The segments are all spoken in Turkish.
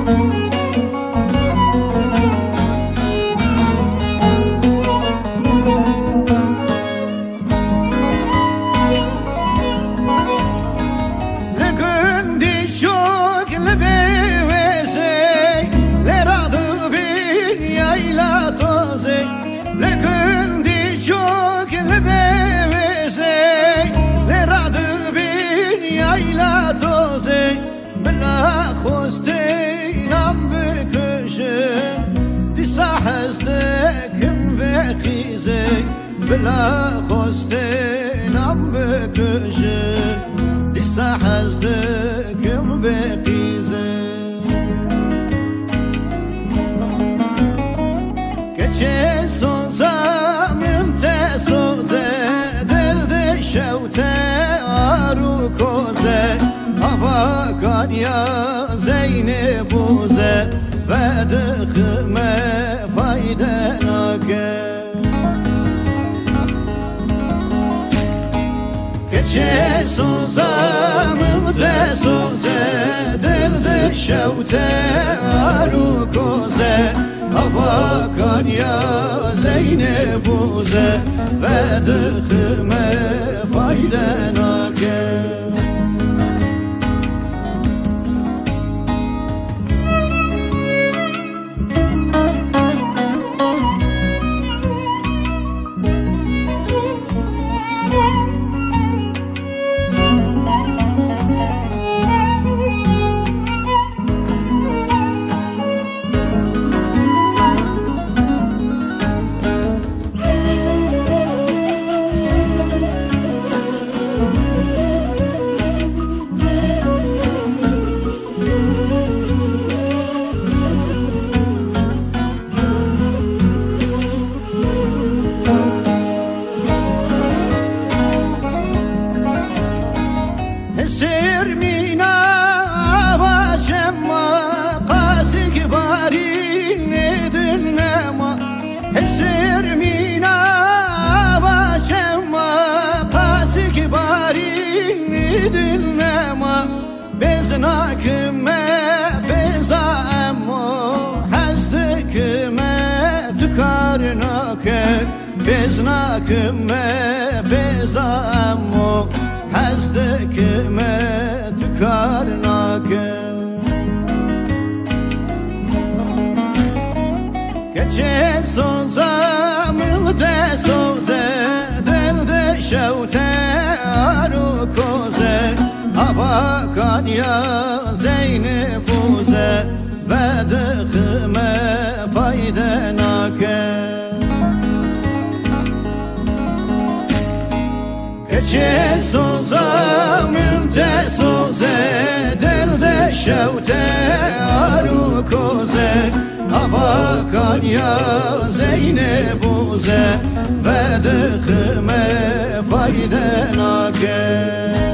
خوستینم بکشم دیسا حزدکم بخیزه بلا خوستینم بکشم دیسا حزدکم بخیزه کچه سوزا من تسوزه دل دشوته آرو کوزه هوا کن یا زینب بوزه و دخمه فایده ناکه کچه سوزم تسوزه دل دشوته آرو کوزه هوا کن یا زینب بوزه و دخمه فایده ناکه Beznakime bezamo hazdikime tukarnake beznakime bezamo hazdikime tukarnake keçe sozamın de soze del de şevte aru koze hava kan ya Zeynep buze ve dıkme faydenake keçe sozamın te soze del de şevte aru koze hava kan ya Zeynep buze ve dıkme faydenake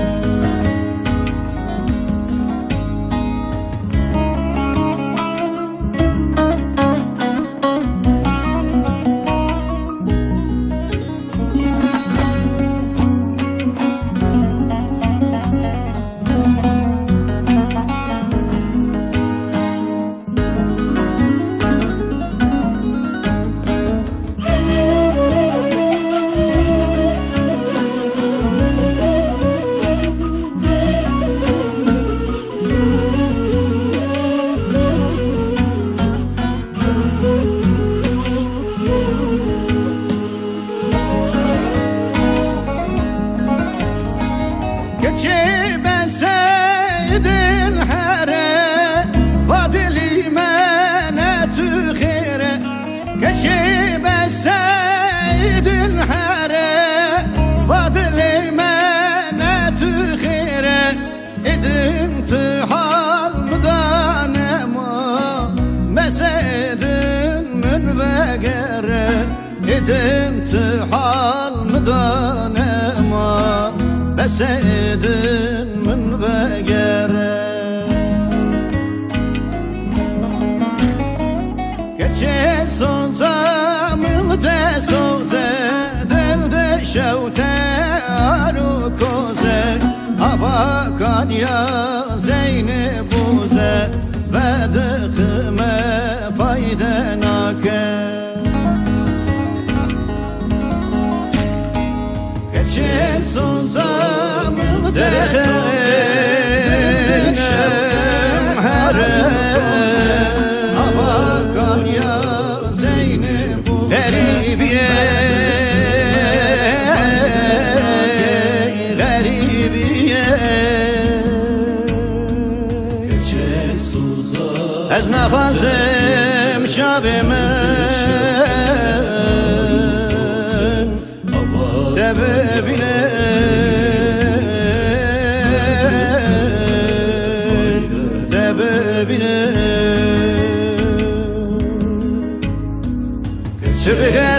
İntihal mıdan ema besedin min ve gere keçe sozamın te soze del de şevte aru koze hava kan ya Zeynep buze ve از نفسم شب من ده ببینه ده ببینه چه بگه